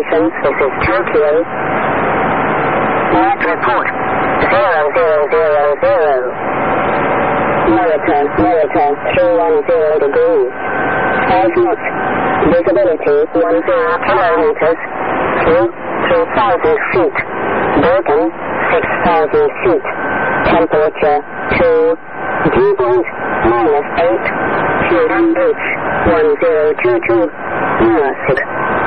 Congratulations, this is Tokyo. Net report 0000. Narita 310 degrees. 5 knots. Visibility 10 kilometers. 3,000 feet. Broken 6,000 feet. Temperature 2. Dew point -8. QNH 1022. North.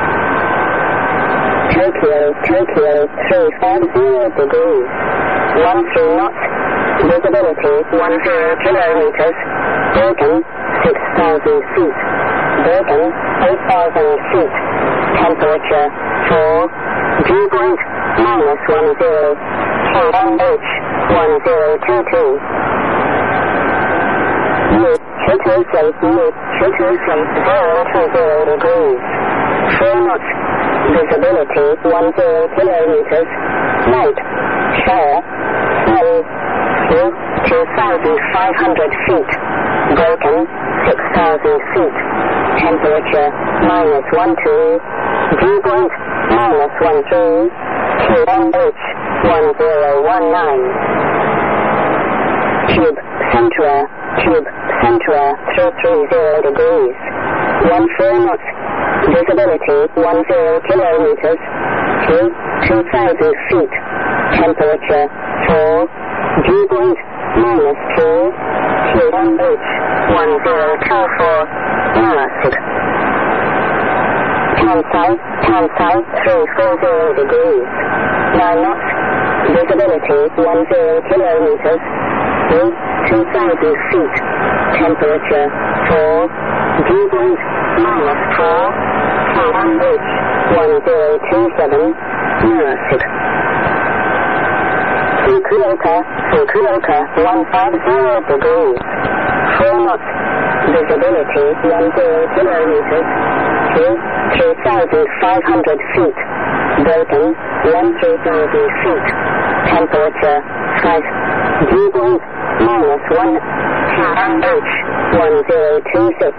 Tokyo 350 degrees. 13 knots. Visibility 10 kilometers. Broken 6,000 feet. Broken 8,000 feet. Temperature 4. Dew point -10. QNH 1022. Shuttle flight 020 degrees. 4 knots. Visibility 10 kilometers. Night. Shower. 2,500 feet. Broken 6,000 feet. Temperature -12. Dew point -13. QNH 1019. Tube Centra 330 degrees. 14 knots. Visibility 10 kilometers. 2,000 feet. Temperature 4. Dew point -2. QNH 1024. North. Town south 340 degrees. 9 knots. Visibility 10 kilometers. 2,000 feet. Temperature 4. Dew point -4. QNH 1027. North. Fukuoka 150 degrees. 4 knots. Visibility 10 kilometers. 3,500 feet. Broken 1,000 feet. Temperature 5. Dew point -1. QNH 1026.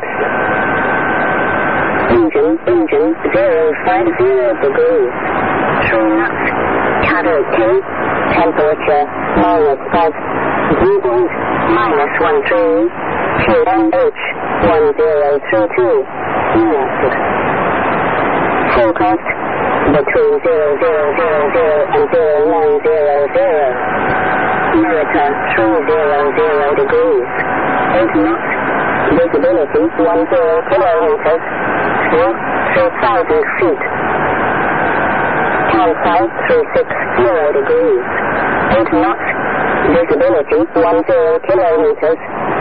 Engine 050 degrees. 3 knots. Caddo 2. Temperature -5. Dew point -13. QNH 1032. North. Forecast between 0000 and 0900. Narita 300 degrees. 8 knots. Visibility 10 kilometers. 3,000 feet. Town south 360 degrees. 8 knots. Visibility 10 kilometers.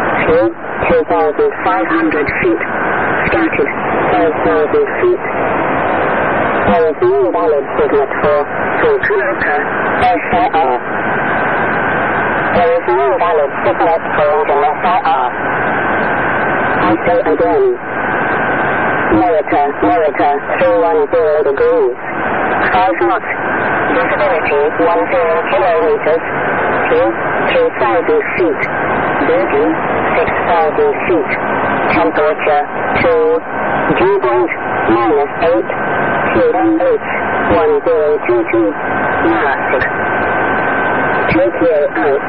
2,500 feet. Scattered 5,000 feet. There is no valid signet for Fukuoka SIR. There is no valid signet for engine SIR. I say again. Narita 310 degrees. 5 knots. Visibility 10 kilometers. 3,000 feet. Broken 6,000 feet. Temperature 2. Dew point -8. QNH 1022. North. Tokyo out.